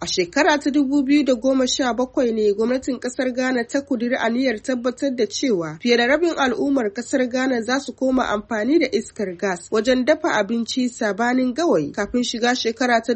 A shekara ta 2017 ne gwamnatin kasar Ghana ta kudiri aniyar tabbatar da cewa fiye da rabin al'ummar kasar Ghana za su koma amfani da iskar gas wajen dafa abinci sabanin gawayi kafin shiga shekara ta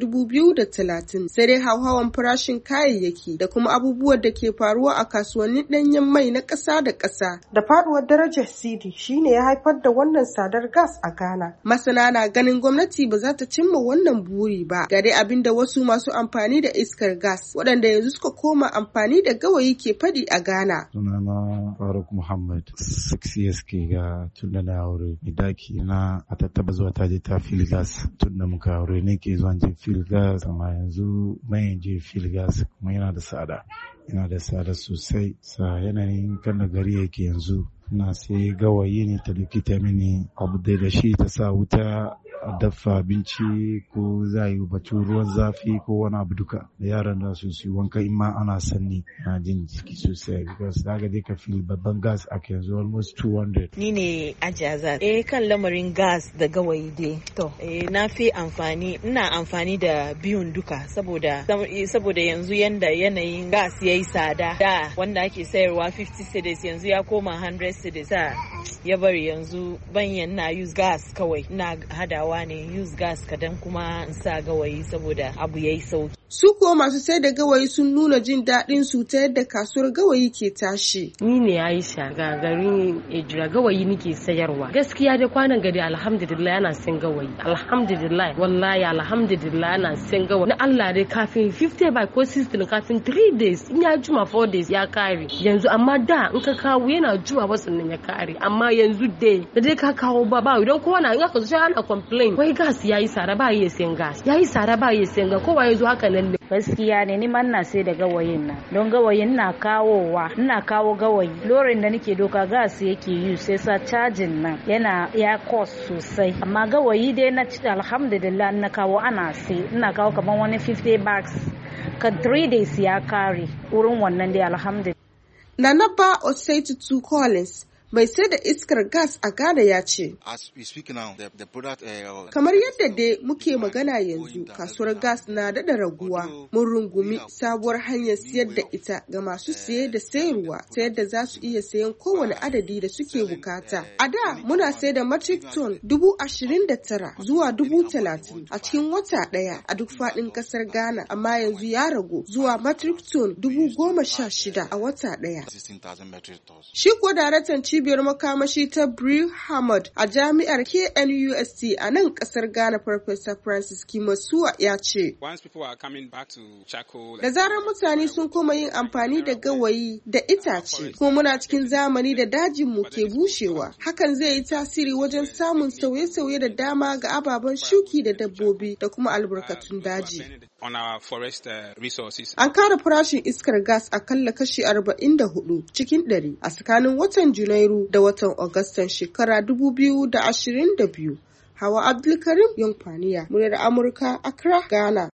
2030. Sai dai hauhawan farashin kayayyaki da kuma abubuwan da ke faruwa a kasuwannin ɗanyen mai na ƙasa da ƙasa da faduwar darajar cedi shine ya haifar da wannan tsadar gas a Ghana. Masana na ganin gwamnati ba za ta cimma wannan buri ba. Ga dai abin da wasu masu amfani da iskar gas waɗanda yanzu suka koma amfani da gawayi ke faɗi a Ghana. Sunana Faruk Muhammad, 6 years ke ga tun da na aure. Daki na a tattaba zuwa ta je ta fil gas tun da muka aure ne ke zuwa je fil gas, amma yanzu bayan je fil gas kuma yana da tsada. Yana da tsada sosai sa yanayin kan da gari yake yanzu. Na sai gawayi ne ta likita mini abu da shi ta sa wuta a dafa abinci ko za yi batun ruwan zafi ko wani abu duka da yaran da su yi wanka in ma ana sanni na jin jiki sosai because daga dai ka feel babban gas a yanzu almost 200. Ni ne Ajaza. Kan lamarin gas da gawayi dai to na fi ina amfani da biyun duka saboda yanzu yanda yanayin gas yayi tsada da wanda ake sayarwa 50 cedis yanzu ya koma 100 cedis ya bari yanzu banyan na use gas kawai ina hadawa ne use gas kadan kuma in sa gawayi saboda abu yayi sauki. Su kuwa masu sai da gawayi sun nuna jin daɗin su ta yadda kasuwar gawayi ke tashi. Ni ne Aisha ga garin Ejira gawayi nake sayarwa. Gaskiya da kwanan gari alhamdulillah yana sin gawayi. Alhamdulillah wallahi alhamdulillah yana sin gawayi. Na Allah dai kafin 50 by ko 60 kafin 3 days in ya juma 4 days ya kare. Yanzu amma da in ka kawo yana juma wasu nan ya kare amma yanzu dai ka kawo ba idan kowa na in aka zo ana complain wai gas yayi sara ba yi sayan gas. Yayi sara ba yi sayan gas kowa yazo haka nan. Gaskiya ne ni man na sai da gawayin nan don gawayin ina kawo gawayi lorin da nake doka gas yake yi sai sa cajin nan yana ya cost sosai amma gawayi dai na ci alhamdulillah na kawo ana sai ina kawo kaman wani 50 bags kan 3 days ya kare wurin wannan dai alhamdulillah. Nanaba Oseitu Collins mai sai da iskar gas a Ghana ya ce, kamar yadda dai muke magana yanzu kasuwar gas na daɗa raguwa, mun rungumi sabuwar hanyar siyar da ita ga masu siye da sayarwa ta yadda za su iya sayan kowane adadi da suke bukata. A da muna sai da metric ton 29,000 zuwa 30,000 a cikin wata ɗaya a duk faɗin ƙasar Ghana, amma yanzu ya ragu zuwa metric ton 16,000 a wata ɗaya. Shi kuwa daraktan cibiyar makamashi ta Brew Hamad a jami'ar KNUST a nan kasar Ghana, Professor Francis Kimasuwa ya ce, da zarar mutane sun koma yin amfani da gawayi da itace, kuma muna cikin zamani da dajinmu ke bushewa, hakan zai yi tasiri wajen samun sauye-sauye da dama ga ababen shuki da dabbobi da kuma albarkatun daji. An kara farashin iskar gas akalla kashi 44 cikin 100 a tsakanin watan Junairu da watan Agustan shekara 2022. Hawa Abdulkarim Yankwaniya, muryar Amurka, Accra, Ghana.